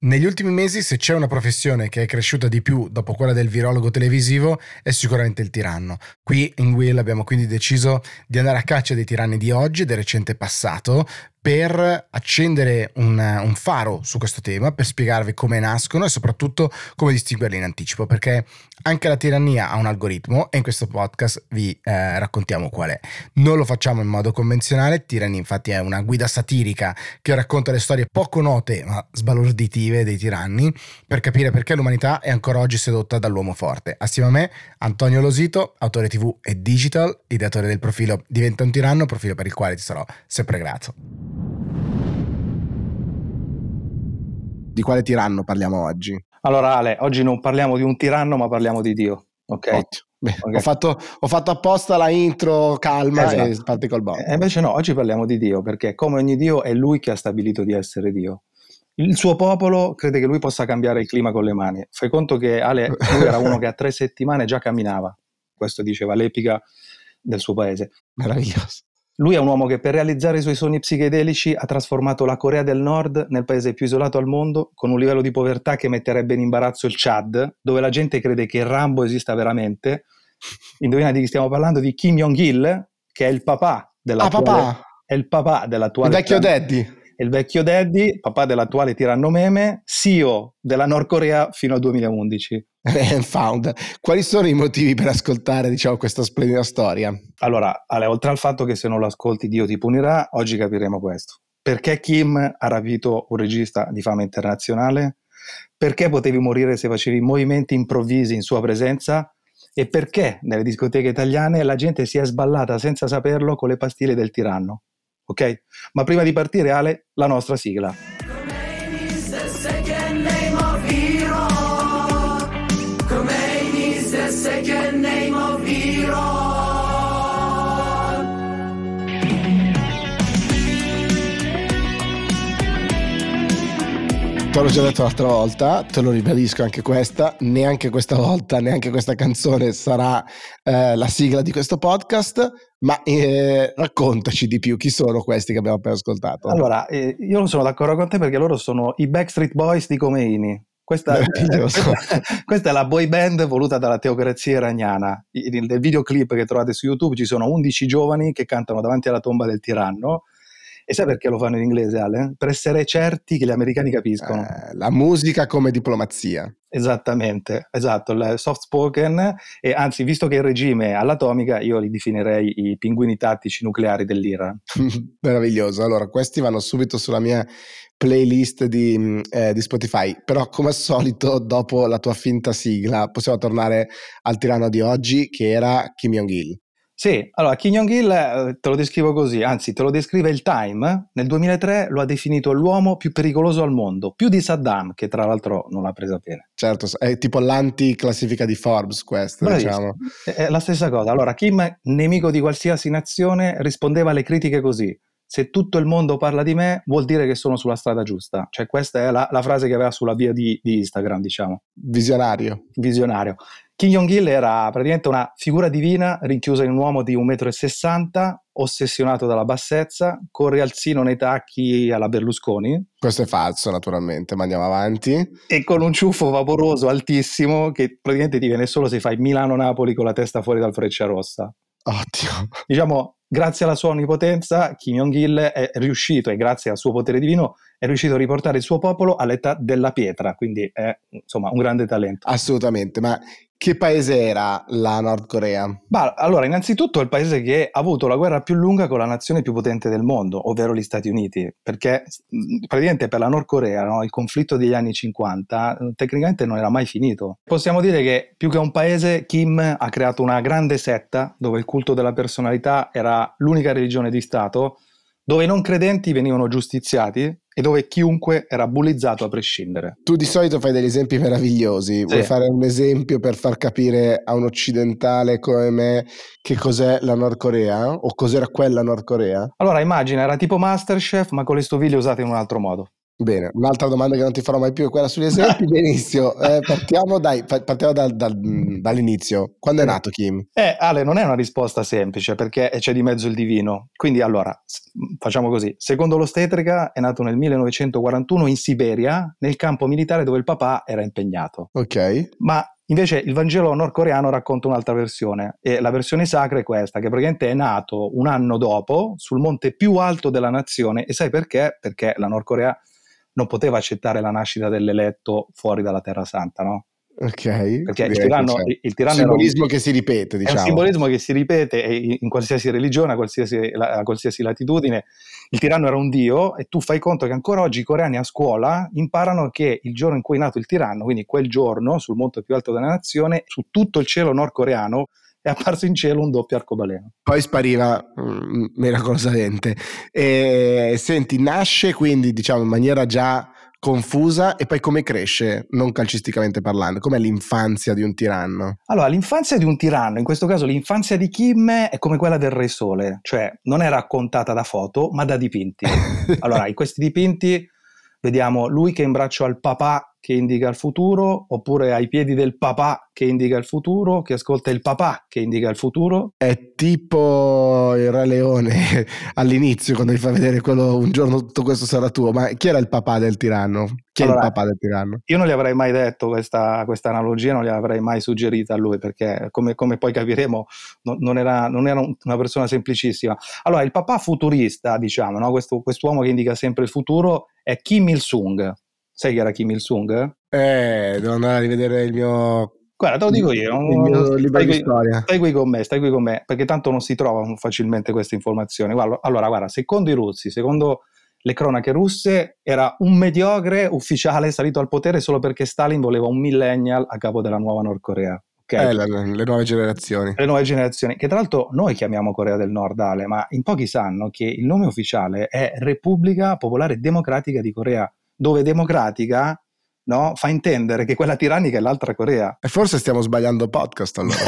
Negli ultimi mesi, se c'è una professione che è cresciuta di più dopo quella del virologo televisivo, è sicuramente il tiranno. Qui in Will abbiamo quindi deciso di andare a caccia dei tiranni di oggi e del recente passato per accendere un faro su questo tema, per spiegarvi come nascono e soprattutto come distinguerli in anticipo, perché anche la tirannia ha un algoritmo e in questo podcast vi raccontiamo qual è. Non lo facciamo in modo convenzionale. Tyranny infatti è una guida satirica che racconta le storie poco note ma sbalorditive dei tiranni, per capire perché l'umanità è ancora oggi sedotta dall'uomo forte. Assieme a me Antonio Losito, autore TV e digital, ideatore del profilo Diventa un tiranno, profilo per il quale ti sarò sempre grato. Di quale tiranno parliamo oggi? Allora Ale, oggi non parliamo di un tiranno ma parliamo di Dio, ok? Ottimo. Beh, Okay. ho fatto apposta la intro calma Esatto. e parti col bombo. E invece no, oggi parliamo di Dio perché come ogni Dio è lui che ha stabilito di essere Dio. Il suo popolo crede che lui possa cambiare il clima con le mani. Fai conto che Ale, lui era uno che a 3 settimane già camminava, questo diceva l'epica del suo paese. Meraviglioso. Lui è un uomo che per realizzare i suoi sogni psichedelici ha trasformato la Corea del Nord nel paese più isolato al mondo, con un livello di povertà che metterebbe in imbarazzo il Chad, dove la gente crede che Rambo esista veramente. Indovina di chi stiamo parlando? Di Kim Jong-il, che è il papà dell'attuale... Papà! È il papà Il dell'attuale... vecchio daddy. Il vecchio daddy, papà dell'attuale tiranno meme, CEO della Nord Corea fino al 2011. Found. Quali sono i motivi per ascoltare, diciamo, questa splendida storia? Allora, Ale, oltre al fatto che se non lo ascolti Dio ti punirà, oggi capiremo questo. Perché Kim ha rapito un regista di fama internazionale? Perché potevi morire se facevi movimenti improvvisi in sua presenza? E perché nelle discoteche italiane la gente si è sballata senza saperlo con le pastiglie del tiranno? Ok? Ma prima di partire, Ale, la nostra sigla. Te l'ho già detto l'altra volta, te lo ribadisco anche questa, neanche questa volta, neanche questa canzone sarà la sigla di questo podcast, ma raccontaci di più, chi sono questi che abbiamo appena ascoltato? Allora, io non sono d'accordo con te perché loro sono i Backstreet Boys di Khomeini. Questa è la boy band voluta dalla teocrazia iraniana. Nel videoclip che trovate su YouTube ci sono 11 giovani che cantano davanti alla tomba del tiranno. E sai perché lo fanno in inglese, Ale? Per essere certi che gli americani capiscono. La musica come diplomazia. Esattamente, esatto, il soft spoken, e anzi, visto che il regime è all'atomica, io li definirei i pinguini tattici nucleari dell'Iran. Meraviglioso. Allora, questi vanno subito sulla mia playlist di Spotify, però come al solito dopo la tua finta sigla possiamo tornare al tiranno di oggi che era Kim Jong-il. Sì, allora Kim Jong-il te lo descrivo così, anzi te lo descrive il Time, nel 2003 lo ha definito l'uomo più pericoloso al mondo, più di Saddam, che tra l'altro non l'ha presa bene. Certo, è tipo l'anti-classifica di Forbes questo, Bravissimo. diciamo. È la stessa cosa. Allora, Kim, nemico di qualsiasi nazione, rispondeva alle critiche così: se tutto il mondo parla di me, vuol dire che sono sulla strada giusta. Cioè, questa è la frase che aveva sulla bio di Instagram, diciamo. Visionario. Visionario. Kim Jong-il era praticamente una figura divina rinchiusa in un uomo di 1,60 m, ossessionato dalla bassezza, con rialzino nei tacchi alla Berlusconi. Questo è falso, naturalmente, ma andiamo avanti. E con un ciuffo vaporoso altissimo che praticamente ti viene solo se fai Milano-Napoli con la testa fuori dal Frecciarossa. Ottimo. Diciamo, grazie alla sua onnipotenza, Kim Jong-il è riuscito, e grazie al suo potere divino, è riuscito a riportare il suo popolo all'età della pietra, quindi è insomma un grande talento. Assolutamente, ma che paese era la Nord Corea? Allora, innanzitutto è il paese che ha avuto la guerra più lunga con la nazione più potente del mondo, ovvero gli Stati Uniti, perché praticamente per la Nord Corea, no, il conflitto degli anni 50 tecnicamente non era mai finito. Possiamo dire che più che un paese, Kim ha creato una grande setta dove il culto della personalità era l'unica religione di Stato, dove i non credenti venivano giustiziati e dove chiunque era bullizzato a prescindere. Tu di solito fai degli esempi meravigliosi, Sì. Vuoi fare un esempio per far capire a un occidentale come me che cos'è la Nord Corea o cos'era quella Nord Corea? Allora immagina, era tipo Masterchef ma con le stoviglie usate in un altro modo. Bene, un'altra domanda che non ti farò mai più è quella sugli esempi. Benissimo, partiamo dall'inizio. Quando è Sì. nato Kim? Ale, non è una risposta semplice perché c'è di mezzo il divino. Quindi allora, facciamo così. Secondo l'ostetrica è nato nel 1941 in Siberia, nel campo militare dove il papà era impegnato. Ok. Ma invece il Vangelo nordcoreano racconta un'altra versione, e la versione sacra è questa, che praticamente è nato un anno dopo sul monte più alto della nazione. E sai perché? Perché la Nord Corea non poteva accettare la nascita dell'eletto fuori dalla Terra Santa, no? Ok, Perché direi che c'è il un tiranno era simbolismo che si ripete, è un diciamo. simbolismo che si ripete in qualsiasi religione, a qualsiasi latitudine. Il tiranno era un dio, e tu fai conto che ancora oggi i coreani a scuola imparano che il giorno in cui è nato il tiranno, quindi quel giorno, sul monte più alto della nazione, su tutto il cielo nordcoreano è apparso in cielo un doppio arcobaleno. Poi spariva miracolosamente. E, senti, nasce quindi, diciamo, in maniera già confusa, e poi come cresce, non calcisticamente parlando? Com'è l'infanzia di un tiranno? Allora, l'infanzia di un tiranno, in questo caso l'infanzia di Kim, è come quella del Re Sole, cioè non è raccontata da foto, ma da dipinti. Allora, in questi dipinti vediamo lui che è in braccio al papà che indica il futuro, oppure ai piedi del papà che indica il futuro, che ascolta il papà che indica il futuro. È tipo il Re Leone all'inizio, quando gli fa vedere quello, un giorno tutto questo sarà tuo. Ma chi era il papà del tiranno? Chi è il Allora, papà del tiranno? io non gli avrei mai detto questa analogia, non gliel'avrei mai suggerita a lui, perché come poi capiremo non era una persona semplicissima. Allora, il papà futurista, diciamo, no? Quest'uomo che indica sempre il futuro, è Kim Il-sung. Sai chi era Kim Il-sung? Devo andare a rivedere Guarda, te lo dico io, il mio libro di storia. stai qui con me, perché tanto non si trovano facilmente queste informazioni. Allora, guarda, secondo i russi, secondo le cronache russe, era un mediocre ufficiale salito al potere solo perché Stalin voleva un millennial a capo della nuova Nord Corea. Ok? Le nuove generazioni. Le nuove generazioni, che tra l'altro noi chiamiamo Corea del Nord, Ale, ma in pochi sanno che il nome ufficiale è Repubblica Popolare Democratica di Corea, dove democratica, no, fa intendere che quella tirannica è l'altra Corea. E forse stiamo sbagliando podcast allora.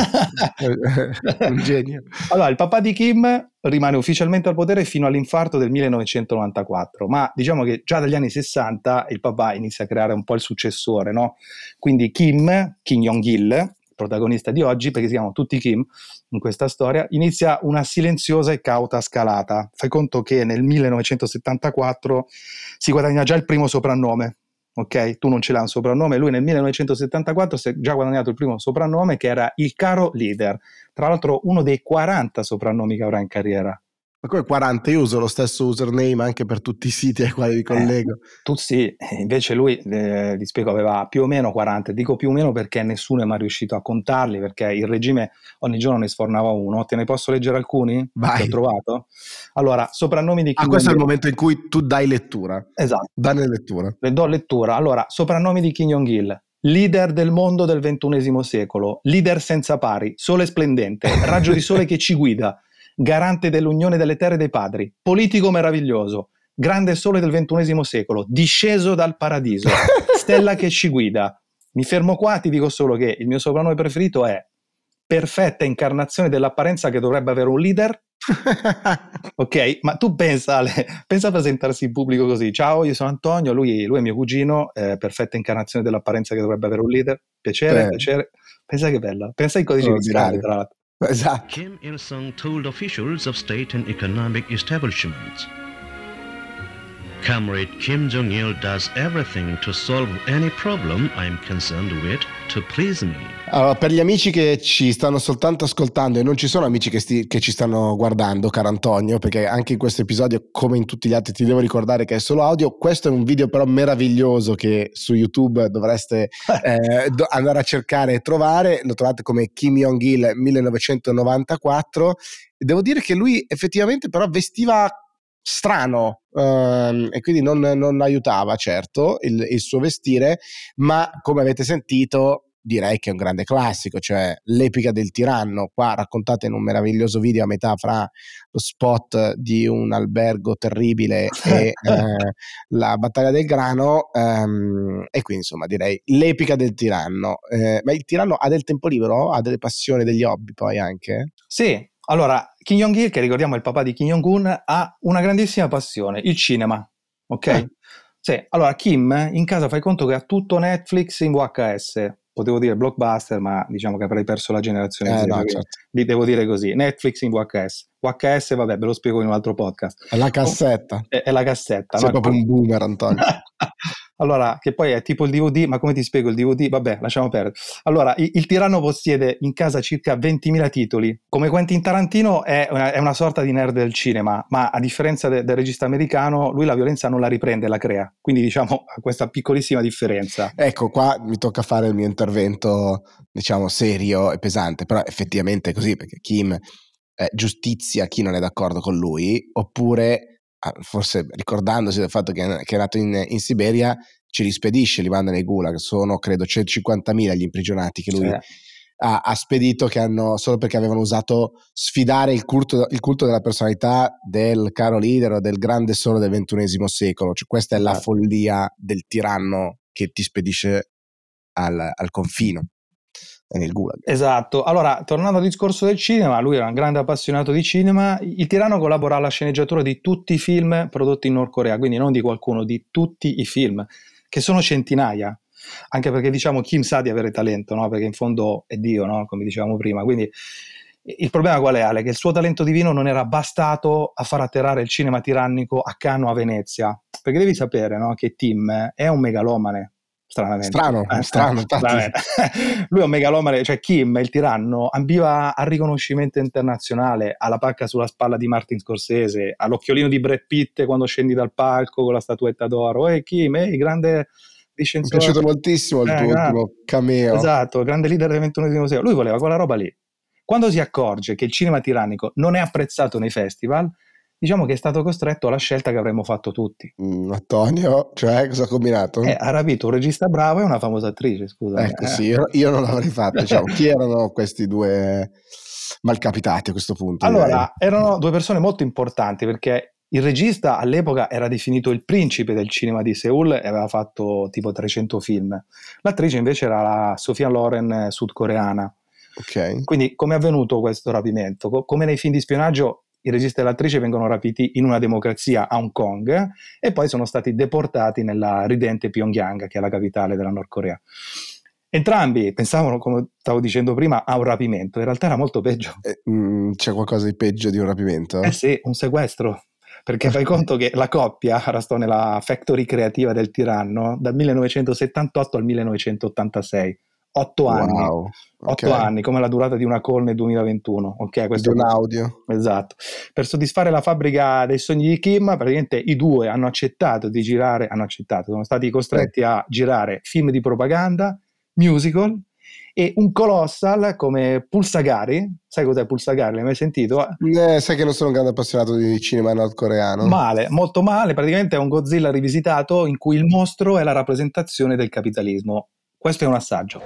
Un genio. Allora, il papà di Kim rimane ufficialmente al potere fino all'infarto del 1994, ma diciamo che già dagli anni 60 il papà inizia a creare un po' il successore, no? Quindi Kim Jong-il, protagonista di oggi, perché si chiamano tutti Kim in questa storia, inizia una silenziosa e cauta scalata. Fai conto che nel 1974 si guadagna già il primo soprannome. Ok, tu non ce l'hai un soprannome, lui nel 1974 si è già guadagnato il primo soprannome, che era il caro leader, tra l'altro uno dei 40 soprannomi che avrà in carriera. Ma come 40? Io uso lo stesso username anche per tutti i siti ai quali mi collego. Tu sì, invece lui, ti spiego, aveva più o meno 40, dico più o meno perché nessuno è mai riuscito a contarli, perché il regime ogni giorno ne sfornava uno. Te ne posso leggere alcuni che ho Vai. trovato? Allora, soprannomi di Kim Questo è il Jong-il. momento in cui tu dai lettura. Esatto, Danne lettura. le do lettura. Allora, soprannomi di Kim Jong-il: leader del mondo del XXI secolo, leader senza pari, sole splendente, raggio di sole che ci guida, garante dell'unione delle terre dei padri, politico meraviglioso, grande sole del XXI secolo, disceso dal paradiso, stella che ci guida. Mi fermo qua, ti dico solo che il mio soprannome preferito è perfetta incarnazione dell'apparenza che dovrebbe avere un leader. Ok, ma tu pensa a presentarsi in pubblico così: ciao, io sono Antonio, lui è mio cugino, perfetta incarnazione dell'apparenza che dovrebbe avere un leader, piacere, piacere. Pensa che bella, pensa ai codici fiscali, Straordinario. tra l'altro. Esatto. Kim Il-sung told officials of state and economic establishments, Comrade Kim Jong-il does everything to solve any problem I'm concerned with to please me. Allora, per gli amici che ci stanno soltanto ascoltando e non ci sono amici che ci stanno guardando, caro Antonio, perché anche in questo episodio, come in tutti gli altri, ti devo ricordare che è solo audio. Questo è un video però meraviglioso che su YouTube dovreste andare a cercare e trovare. Lo trovate come Kim Jong-il 1994. Devo dire che lui effettivamente però vestiva strano, e quindi non aiutava certo il suo vestire, ma come avete sentito direi che è un grande classico, cioè l'epica del tiranno, qua raccontata in un meraviglioso video a metà fra lo spot di un albergo terribile e la battaglia del grano, e quindi insomma direi l'epica del tiranno. Ma il tiranno ha del tempo libero? Ha delle passioni, degli hobby poi anche? Sì, allora, Kim Jong-il, che ricordiamo è il papà di Kim Jong-un, ha una grandissima passione, il cinema, ok? Sì, allora Kim in casa fai conto che ha tutto Netflix in VHS. Potevo dire Blockbuster, ma diciamo che avrei perso la generazione Z, No, quindi certo. devo dire così. Netflix in VHS. VHS, vabbè, ve lo spiego in un altro podcast. È la cassetta. È la cassetta, Sei no? proprio un boomer, Antonio. Allora, che poi è tipo il DVD, ma come ti spiego il DVD? Vabbè, lasciamo perdere. Allora, il tiranno possiede in casa circa 20.000 titoli. Come Quentin Tarantino è una sorta di nerd del cinema, ma a differenza del regista americano, lui la violenza non la riprende, la crea. Quindi diciamo questa piccolissima differenza. Ecco, qua mi tocca fare il mio intervento, diciamo, serio e pesante, però effettivamente è così, perché Kim giustizia chi non è d'accordo con lui, oppure forse ricordandosi del fatto che è nato in Siberia, ci rispedisce, li manda nei gulag, sono credo 150.000 gli imprigionati che lui ha spedito, che hanno, solo perché avevano usato sfidare il culto della personalità del caro leader o del grande solo del XXI secolo. Cioè, questa è la follia del tiranno che ti spedisce al confino nel gulag. Esatto. Allora, tornando al discorso del cinema, lui era un grande appassionato di cinema. Il tiranno collabora alla sceneggiatura di tutti i film prodotti in Nord Corea, quindi non di qualcuno, di tutti i film, che sono centinaia. Anche perché diciamo Kim sa di avere talento, no? Perché in fondo è Dio, no? Come dicevamo prima. Quindi il problema qual è, Ale? Che il suo talento divino non era bastato a far atterrare il cinema tirannico a Cannes o a Venezia. Perché devi sapere, no? Che Tim è un megalomane. Stranamente. Strano, infatti. Lui è un megalomane, cioè Kim, il tiranno, ambiva al riconoscimento internazionale, alla pacca sulla spalla di Martin Scorsese, all'occhiolino di Brad Pitt quando scendi dal palco con la statuetta d'oro. Kim, grande discensione. Mi è piaciuto moltissimo il tuo ultimo cameo. Esatto, grande leader del XXI secolo. Lui voleva quella roba lì. Quando si accorge che il cinema tirannico non è apprezzato nei festival, diciamo che è stato costretto alla scelta che avremmo fatto tutti. Antonio, cioè cosa ha combinato? Ha rapito un regista bravo e una famosa attrice, scusa. Ecco, sì, io non l'avrei fatto. Diciamo, chi erano questi due malcapitati a questo punto? Allora, direi. erano due persone molto importanti perché il regista all'epoca era definito il principe del cinema di Seoul e aveva fatto tipo 300 film. L'attrice invece era la Sophia Loren sudcoreana. Ok. Quindi come è avvenuto questo rapimento? Come nei film di spionaggio, il regista e l'attrice vengono rapiti in una democrazia a Hong Kong e poi sono stati deportati nella ridente Pyongyang, che è la capitale della Nord Corea. Entrambi pensavano, come stavo dicendo prima, a un rapimento, in realtà era molto peggio. C'è qualcosa di peggio di un rapimento? Sì, un sequestro. Perché fai conto che la coppia restò nella factory creativa del tiranno dal 1978 al 1986. 8 anni. Wow, 8 anni, come la durata di una call nel 2021. Ok, questo di un audio. Esatto. Per soddisfare la fabbrica dei sogni di Kim, praticamente i due hanno accettato di girare, sono stati costretti a girare film di propaganda, musical e un colossal come Pulsagari. Sai cos'è Pulsagari? L'hai mai sentito? Sai che non sono un grande appassionato di cinema nordcoreano? Male, molto male. Praticamente è un Godzilla rivisitato in cui il mostro è la rappresentazione del capitalismo. Questo è un assaggio.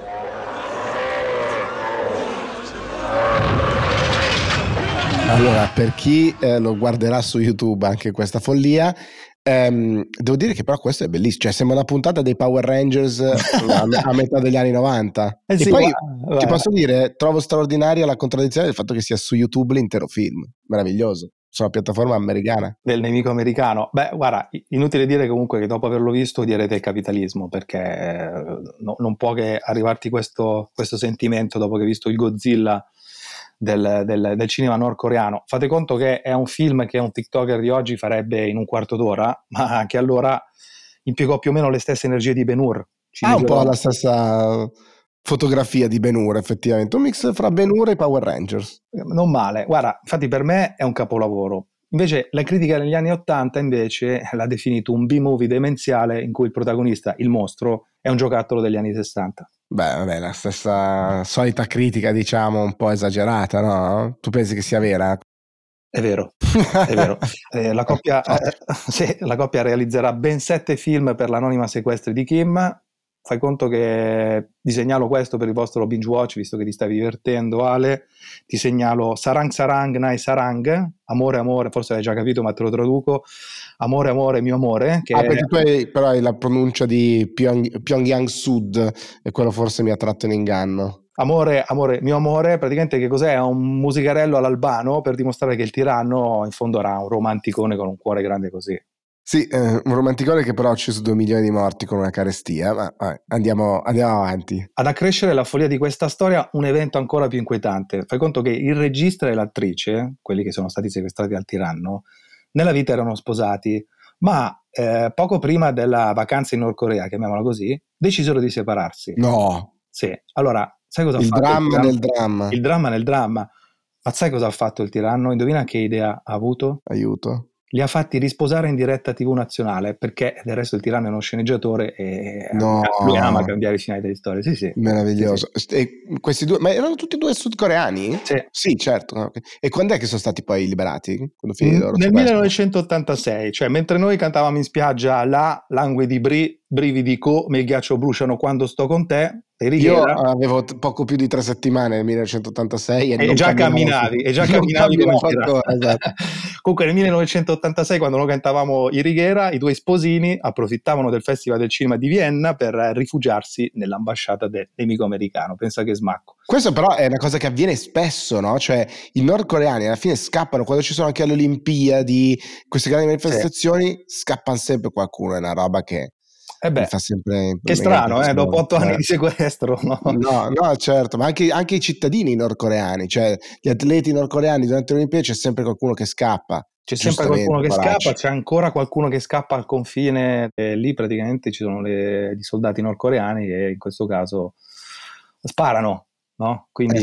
Allora, per chi lo guarderà su YouTube anche questa follia, devo dire che però questo è bellissimo, cioè sembra una puntata dei Power Rangers a metà degli anni 90. E sì, poi ti posso dire, trovo straordinaria la contraddizione del fatto che sia su YouTube l'intero film, meraviglioso, su una piattaforma americana. Del nemico americano. Beh, guarda, inutile dire comunque che dopo averlo visto odierete il capitalismo, perché non può che arrivarti questo sentimento dopo che hai visto il Godzilla del cinema nordcoreano. Fate conto che è un film che un TikToker di oggi farebbe in un quarto d'ora, ma che allora impiegò più o meno le stesse energie di Ben-Hur. Un po' la stessa fotografia di Ben-Hur, effettivamente, un mix fra Ben-Hur e Power Rangers. Non male, guarda, infatti per me è un capolavoro. Invece la critica negli anni '80 invece l'ha definito un B-movie demenziale in cui il protagonista, il mostro, è un giocattolo degli anni 60. Beh, vabbè, la stessa solita critica, diciamo, un po' esagerata, no? Tu pensi che sia vera? È vero, è vero. La coppia realizzerà ben 7 film per l'anonima sequestri di Kim. Fai conto che vi segnalo questo per il vostro binge watch, visto che ti stavi divertendo, Ale. Ti segnalo Sarang Sarang Nai Sarang, amore amore, forse l'hai già capito ma te lo traduco, amore amore mio amore. Perché tu però hai la pronuncia di Pyongyang Sud e quello forse mi ha tratto in inganno. Amore, amore, mio amore, praticamente che cos'è? È un musicarello all'albano per dimostrare che il tiranno in fondo era un romanticone con un cuore grande così. Sì, un romanticone che però ha ucciso 2 milioni di morti con una carestia, ma andiamo avanti. Ad accrescere la follia di questa storia, un evento ancora più inquietante. Fai conto che il regista e l'attrice, quelli che sono stati sequestrati dal tiranno, nella vita erano sposati, ma poco prima della vacanza in Nord Corea, chiamiamola così, decisero di separarsi. No! Sì, allora, sai cosa ha Il fatto dramma nel dramma. Il dramma nel dramma. Ma sai cosa ha fatto il tiranno? Indovina che idea ha avuto? Aiuto. Li ha fatti risposare in diretta TV nazionale, perché del resto il tiranno è uno sceneggiatore e No. lui ama cambiare i finali delle storie. Sì, sì. Meraviglioso. Sì, sì. E questi due, ma erano tutti e due sudcoreani? Sì. Sì, certo. Okay. E quando è che sono stati poi liberati? Quando finì il loro Nel sequestro? 1986, cioè mentre noi cantavamo in spiaggia la langue di brividi come il ghiaccio bruciano quando sto con te, Io avevo poco più di 3 settimane nel 1986 e già camminavi come il tiranno. Ancora, esatto. Comunque nel 1986, quando noi cantavamo i Righiera, i due sposini approfittavano del Festival del Cinema di Vienna per rifugiarsi nell'ambasciata del nemico americano. Pensa che smacco. Questo però è una cosa che avviene spesso, no? Cioè i nordcoreani alla fine scappano, quando ci sono anche alle Olimpiadi, queste grandi manifestazioni, scappano sempre qualcuno, è una roba che mi fa sempre... Che strano, dopo 8 anni di sequestro, no? No, certo, ma anche i cittadini nordcoreani, cioè gli atleti nordcoreani durante le Olimpiadi c'è sempre qualcuno che scappa. C'è sempre qualcuno che scappa, c'è ancora qualcuno che scappa al confine e lì praticamente ci sono i soldati nordcoreani che in questo caso sparano, no? Quindi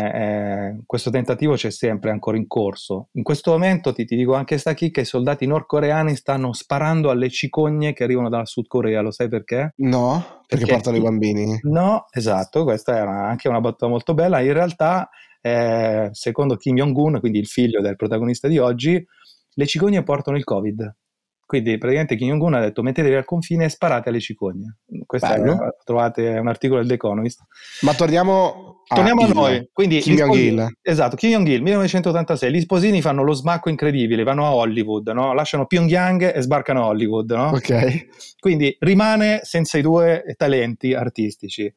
certo. questo tentativo c'è sempre ancora in corso. In questo momento ti dico anche sta chicca, i soldati nordcoreani stanno sparando alle cicogne che arrivano dal Sud Corea, lo sai perché? No? Perché portano i bambini? No, esatto, questa era anche una battuta molto bella. In realtà, secondo Kim Jong-un, quindi il figlio del protagonista di oggi, le cicogne portano il Covid. Quindi praticamente Kim Jong-un ha detto mettetevi al confine e sparate alle cicogne. Questo trovate un articolo del The Economist. Ma torniamo a noi. Quindi Kim Jong-il. Esatto, Kim Jong-il, 1986. Gli sposini fanno lo smacco incredibile, vanno a Hollywood, no? Lasciano Pyongyang e sbarcano a Hollywood, no? Ok. Quindi rimane senza i due talenti artistici.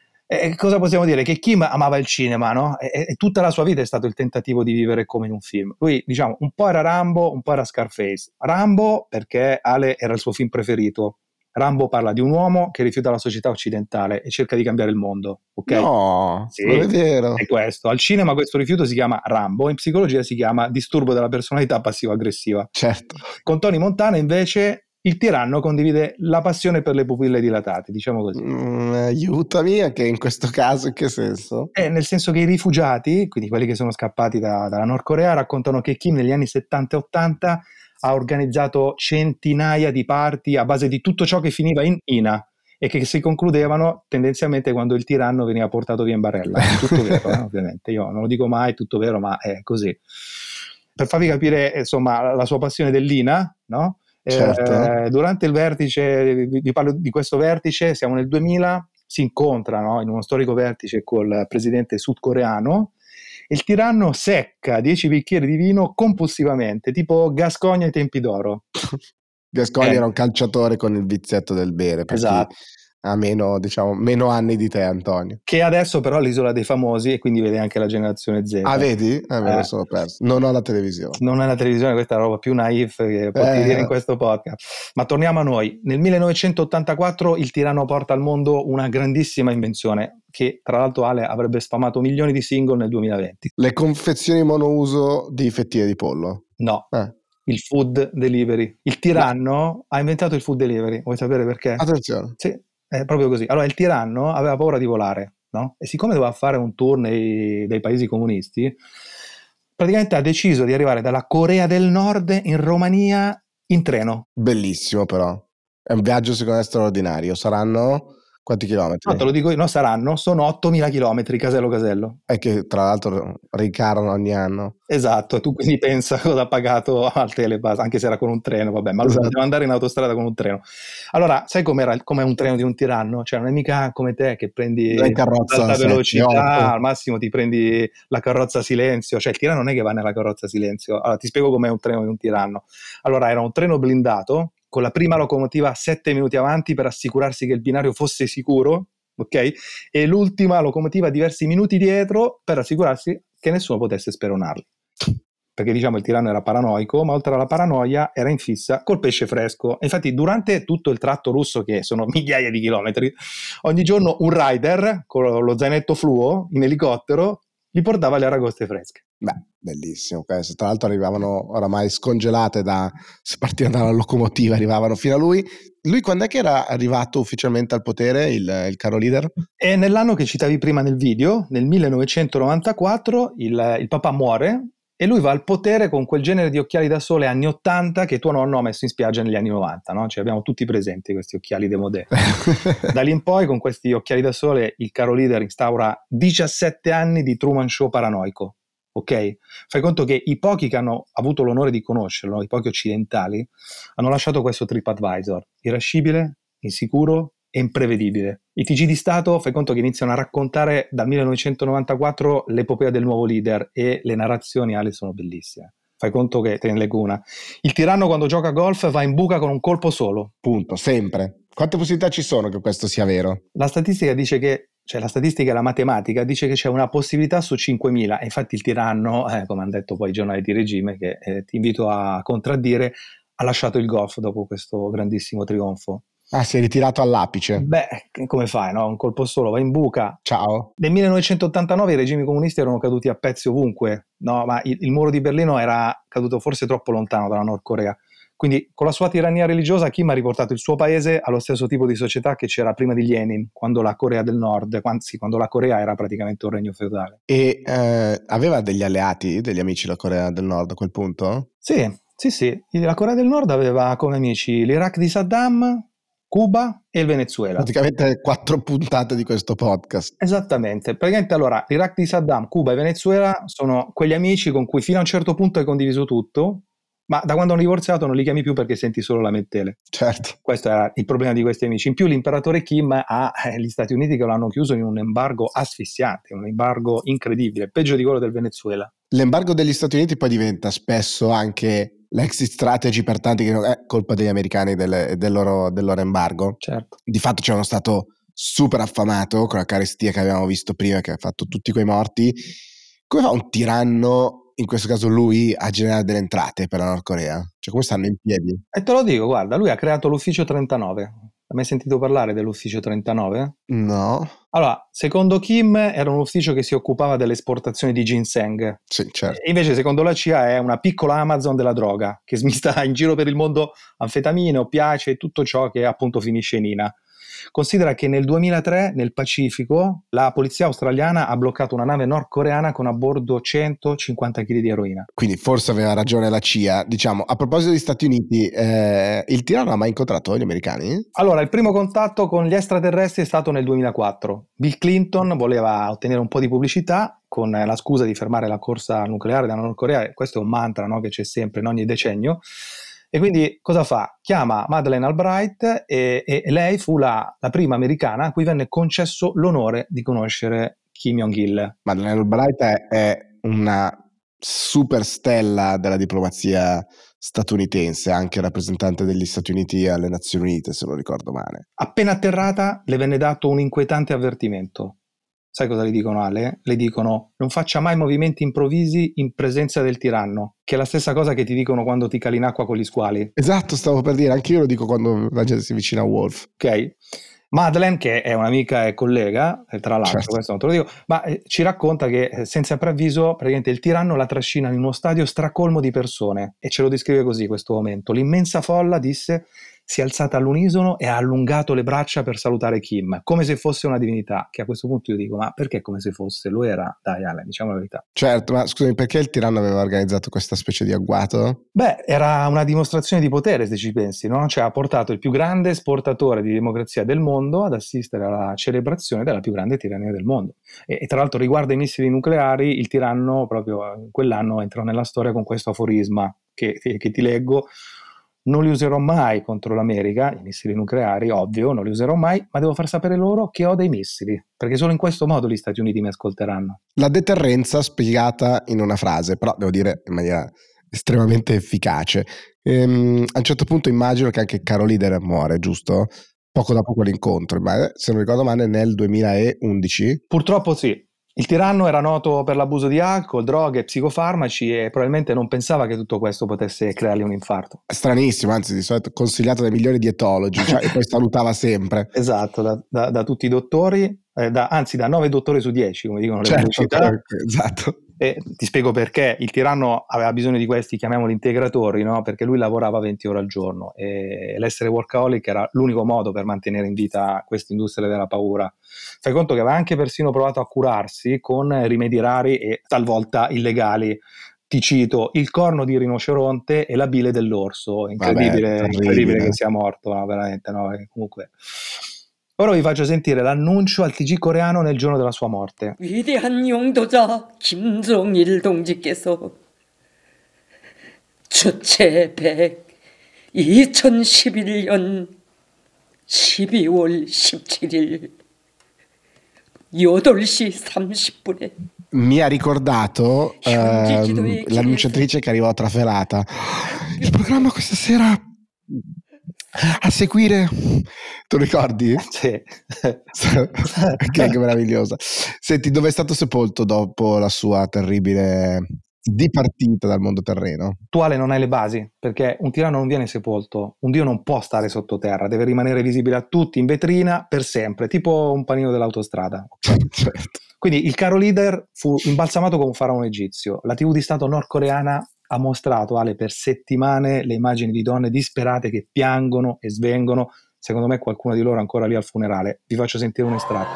E cosa possiamo dire? Che Kim amava il cinema, no? E tutta la sua vita è stato il tentativo di vivere come in un film. Lui, diciamo, un po' era Rambo, un po' era Scarface. Rambo perché Ale era il suo film preferito. Rambo parla di un uomo che rifiuta la società occidentale e cerca di cambiare il mondo, ok? No, sì, non è vero. È questo. Al cinema questo rifiuto si chiama Rambo, in psicologia si chiama disturbo della personalità passivo-aggressiva. Certo. Con Tony Montana invece il tiranno condivide la passione per le pupille dilatate, diciamo così. Aiutami, anche in questo caso, in che senso? Nel senso che i rifugiati, quindi quelli che sono scappati dalla Nord Corea, raccontano che Kim negli anni 70 e 80 ha organizzato centinaia di party a base di tutto ciò che finiva in ina e che si concludevano tendenzialmente quando il tiranno veniva portato via in barella. È tutto vero, ovviamente. Io non lo dico mai, è tutto vero, ma è così. Per farvi capire, insomma, la sua passione dell'ina, no? Certo. Durante il vertice, vi parlo di questo vertice, siamo nel 2000, si incontrano in uno storico vertice col presidente sudcoreano. Il tiranno secca 10 bicchieri di vino compulsivamente, tipo Gascogna ai tempi d'oro. Gascogna era un calciatore con il vizietto del bere, per esatto. chi ha meno anni di te, Antonio. Che adesso però è l'isola dei famosi e quindi vede anche la generazione Z. Ah, vedi? Me lo sono perso. Non ho la televisione. Non è la televisione, questa è la roba più naif che potrei dire in questo podcast. Ma torniamo a noi. Nel 1984 il tiranno porta al mondo una grandissima invenzione che tra l'altro Ale avrebbe sfamato milioni di single nel 2020. Le confezioni monouso di fettine di pollo? No. Il food delivery. Il tiranno ha inventato il food delivery. Vuoi sapere perché? Attenzione. Sì, è proprio così. Allora, il tiranno aveva paura di volare, no? E siccome doveva fare un tour dei paesi comunisti, praticamente ha deciso di arrivare dalla Corea del Nord in Romania in treno. Bellissimo però. È un viaggio secondo me straordinario. Saranno... Quanti chilometri? No, te lo dico io, no, sono 8.000 chilometri, casello. E che tra l'altro rincarano ogni anno. Esatto, tu quindi pensa cosa ha pagato al Telepass, anche se era con un treno, vabbè, ma lui poteva andare in autostrada con un treno. Allora, sai com'è un treno di un tiranno? Cioè non è mica come te che prendi l'alta velocità, al massimo ti prendi la carrozza silenzio, cioè il tiranno non è che va nella carrozza silenzio. Allora, ti spiego com'è un treno di un tiranno. Allora, era un treno blindato, con la prima locomotiva 7 minuti avanti per assicurarsi che il binario fosse sicuro, ok? E l'ultima locomotiva diversi minuti dietro per assicurarsi che nessuno potesse speronarli. perché diciamo il tiranno era paranoico, ma oltre alla paranoia era in fissa col pesce fresco. E infatti durante tutto il tratto russo, che sono migliaia di chilometri, ogni giorno un rider con lo zainetto fluo in elicottero gli portava le aragoste fresche. Beh, bellissimo questo. Tra l'altro arrivavano oramai scongelate se partivano dalla locomotiva, arrivavano fino a lui. Lui quando è che era arrivato ufficialmente al potere, il caro leader? E nell'anno che citavi prima nel video, nel 1994, il papà muore e lui va al potere con quel genere di occhiali da sole anni 80 che tuo nonno ha messo in spiaggia negli anni 90, no? Cioè abbiamo tutti presenti questi occhiali démodé. Da lì in poi, con questi occhiali da sole, il caro leader instaura 17 anni di Truman Show paranoico. Ok? Fai conto che i pochi che hanno avuto l'onore di conoscerlo, i pochi occidentali, hanno lasciato questo TripAdvisor: irascibile, insicuro e imprevedibile. I TG di Stato, fai conto che iniziano a raccontare dal 1994 l'epopea del nuovo leader e le narrazioni, Ale, sono bellissime. Fai conto che, te ne leggo una: il tiranno quando gioca a golf va in buca con un colpo solo. Punto, sempre. Quante possibilità ci sono che questo sia vero? La statistica dice che, cioè la statistica e la matematica dice che c'è una possibilità su 5.000, e infatti il tiranno, come hanno detto poi i giornali di regime, che ti invito a contraddire, ha lasciato il golf dopo questo grandissimo trionfo. Ah, si è ritirato all'apice. Beh, come fai, no? Un colpo solo, va in buca. Ciao. Nel 1989 i regimi comunisti erano caduti a pezzi ovunque, no? Ma il muro di Berlino era caduto forse troppo lontano dalla Nord Corea. Quindi con la sua tirannia religiosa Kim ha riportato il suo paese allo stesso tipo di società che c'era prima di Lenin, quando la Corea del Nord, anzi quando la Corea era praticamente un regno feudale. E aveva degli alleati, degli amici la Corea del Nord a quel punto? Sì. La Corea del Nord aveva come amici l'Iraq di Saddam, Cuba e il Venezuela. Praticamente 4 puntate di questo podcast. Esattamente. Praticamente allora l'Iraq di Saddam, Cuba e Venezuela sono quegli amici con cui fino a un certo punto hai condiviso tutto, ma da quando hanno divorziato non li chiami più perché senti solo lamentele. Certo. Questo era il problema di questi amici. In più l'imperatore Kim ha gli Stati Uniti che lo hanno chiuso in un embargo asfissiante, un embargo incredibile, peggio di quello del Venezuela. L'embargo degli Stati Uniti poi diventa spesso anche l'exit strategy per tanti, che non è colpa degli americani del loro embargo. Certo. Di fatto c'è uno stato super affamato con la carestia che abbiamo visto prima, che ha fatto tutti quei morti. Come fa un tiranno, in questo caso lui, a generare delle entrate per la Nord Corea? Cioè, come stanno in piedi? E te lo dico, guarda, lui ha creato l'ufficio 39. Hai mai sentito parlare dell'ufficio 39? No. Allora, secondo Kim era un ufficio che si occupava dell'esportazione di ginseng. Sì, certo. E invece secondo la CIA è una piccola Amazon della droga, che smista in giro per il mondo anfetamine, oppiacei e tutto ciò che appunto finisce in ina. Considera che nel 2003 nel Pacifico la polizia australiana ha bloccato una nave nordcoreana con a bordo 150 kg di eroina. Quindi forse aveva ragione la CIA. Diciamo, a proposito degli Stati Uniti, il tiranno ha mai incontrato gli americani? Allora, il primo contatto con gli extraterrestri è stato nel 2004. Bill Clinton voleva ottenere un po' di pubblicità con la scusa di fermare la corsa nucleare della Nord Corea. Questo è un mantra, no, che c'è sempre in ogni decennio. E quindi cosa fa? Chiama Madeleine Albright e lei fu la prima americana a cui venne concesso l'onore di conoscere Kim Jong-il. Madeleine Albright è una super stella della diplomazia statunitense, anche rappresentante degli Stati Uniti alle Nazioni Unite, se non ricordo male. Appena atterrata le venne dato un inquietante avvertimento. Sai cosa le dicono, Ale? Le dicono: non faccia mai movimenti improvvisi in presenza del tiranno, che è la stessa cosa che ti dicono quando ti cali in acqua con gli squali. Esatto, stavo per dire, anche io lo dico quando la gente si avvicina a Wolf. Ok? Madeleine, che è un'amica e collega, tra l'altro, certo, questo non te lo dico, ma ci racconta che senza preavviso praticamente il tiranno la trascina in uno stadio stracolmo di persone, e ce lo descrive così questo momento: l'immensa folla, disse, si è alzata all'unisono e ha allungato le braccia per salutare Kim, come se fosse una divinità, che a questo punto io dico: ma perché come se fosse? Lo era, dai Ale, diciamo la verità. Certo, ma scusami, perché il tiranno aveva organizzato questa specie di agguato? Beh, era una dimostrazione di potere, se ci pensi, no? Cioè ha portato il più grande esportatore di democrazia del mondo ad assistere alla celebrazione della più grande tirannia del mondo. E tra l'altro, riguardo ai missili nucleari, il tiranno proprio in quell'anno entrò nella storia con questo aforisma che ti leggo: non li userò mai contro l'America, i missili nucleari, ovvio, non li userò mai, ma devo far sapere loro che ho dei missili, perché solo in questo modo gli Stati Uniti mi ascolteranno. La deterrenza spiegata in una frase, però devo dire in maniera estremamente efficace. A un certo punto immagino che anche il caro leader muore, giusto? Poco dopo quell'incontro, ma se non ricordo male nel 2011. Purtroppo sì. Il tiranno era noto per l'abuso di alcol, droghe, psicofarmaci e probabilmente non pensava che tutto questo potesse creargli un infarto. Stranissimo, anzi di solito consigliato dai migliori dietologi, cioè, e poi salutava sempre. Esatto, da tutti i dottori, anzi da 9 dottori su 10, come dicono le Certo, pubblicità. esatto. E ti spiego perché il tiranno aveva bisogno di questi, chiamiamoli integratori, no? Perché lui lavorava 20 ore al giorno e l'essere workaholic era l'unico modo per mantenere in vita questa industria della paura. Fai conto che aveva anche persino provato a curarsi con rimedi rari e talvolta illegali. Ti cito il corno di rinoceronte e la bile dell'orso. Incredibile, Vabbè, incredibile che sia morto, no? Veramente, no? Comunque. Ora vi faccio sentire l'annuncio al TG coreano nel giorno della sua morte. 위대한 용도자 김정일 동지께서 주체 100 2011년 12월 17일 8시 30분에 Mi ha ricordato l'annunciatrice che arrivò trafelata. Il programma questa sera a seguire, tu ricordi? Sì. Che meravigliosa. Senti, dove è stato sepolto dopo la sua terribile dipartita dal mondo terreno? Attuale non hai le basi, perché un tiranno non viene sepolto, un dio non può stare sottoterra, deve rimanere visibile a tutti in vetrina per sempre, tipo un panino dell'autostrada. Certo. Quindi il caro leader fu imbalsamato come un faraone egizio. La TV di Stato nordcoreana ha mostrato, Ale, per settimane le immagini di donne disperate che piangono e svengono. Secondo me qualcuna di loro è ancora lì al funerale. Vi faccio sentire un estratto.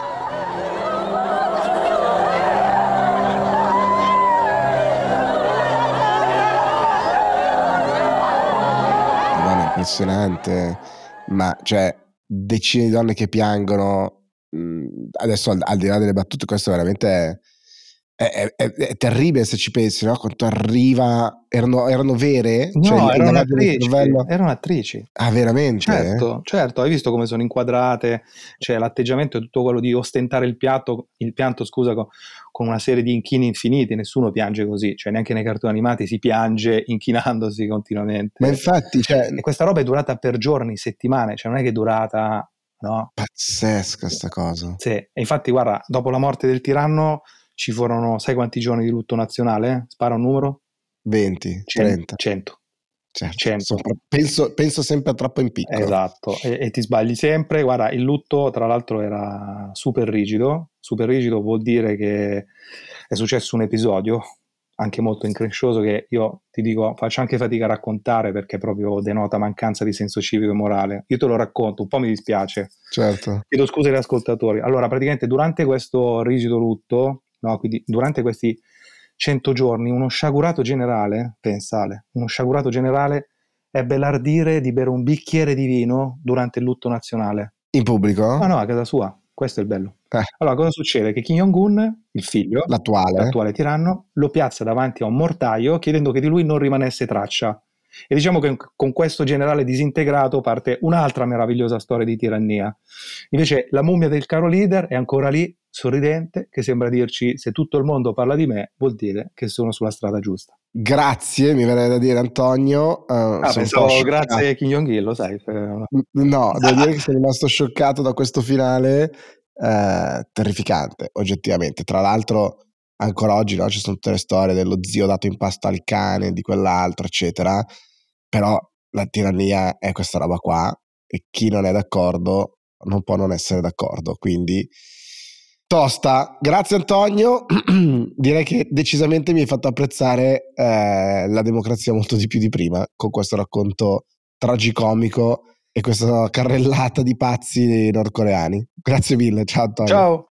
Madonna, impressionante. Ma cioè, decine di donne che piangono. Adesso al di là delle battute, questo veramente è terribile se ci pensi, no? Quanto arriva, erano vere? No, Cioè, erano lavaggio del attrici, cervello? erano attrici. Ah, veramente? Certo, hai visto come sono inquadrate, cioè l'atteggiamento è tutto quello di ostentare il pianto, scusa, con una serie di inchini infiniti, nessuno piange così, cioè neanche nei cartoni animati si piange inchinandosi continuamente. Ma infatti, cioè, E questa roba è durata per giorni, settimane, cioè non è che è durata, no? pazzesca sta cosa. Sì, e infatti guarda, dopo la morte del tiranno ci furono, sai quanti giorni di lutto nazionale? Spara un numero? 20, 30. 100. Certo. 100. Penso sempre troppo in piccolo. Esatto, e ti sbagli sempre. Guarda, il lutto tra l'altro era super rigido vuol dire che è successo un episodio anche molto increscioso che io ti dico faccio anche fatica a raccontare perché proprio denota mancanza di senso civico e morale. Io te lo racconto, un po' mi dispiace. Certo. Chiedo scusa agli ascoltatori. Allora, praticamente durante questo rigido lutto, no, quindi durante questi 100 giorni, uno sciagurato generale, pensale, uno sciagurato generale ebbe l'ardire di bere un bicchiere di vino durante il lutto nazionale. In pubblico? No, a casa sua. Questo è il bello. Allora, cosa succede? Che Kim Jong-un, il figlio, l'attuale tiranno, lo piazza davanti a un mortaio chiedendo che di lui non rimanesse traccia. E diciamo che con questo generale disintegrato parte un'altra meravigliosa storia di tirannia. Invece la mummia del caro leader è ancora lì, sorridente, che sembra dirci: se tutto il mondo parla di me, vuol dire che sono sulla strada giusta. Grazie, mi viene da dire Antonio. Pensavo grazie Kim Jong-il, lo sai. No, devo dire che sono rimasto scioccato da questo finale, terrificante, oggettivamente. Tra l'altro, ancora oggi, no, ci sono tutte le storie dello zio dato in pasta al cane, di quell'altro, eccetera. Però la tirannia è questa roba qua e chi non è d'accordo non può non essere d'accordo. Quindi tosta. Grazie Antonio. Direi che decisamente mi hai fatto apprezzare la democrazia molto di più di prima con questo racconto tragicomico e questa carrellata di pazzi nordcoreani. Grazie mille, ciao Antonio. Ciao.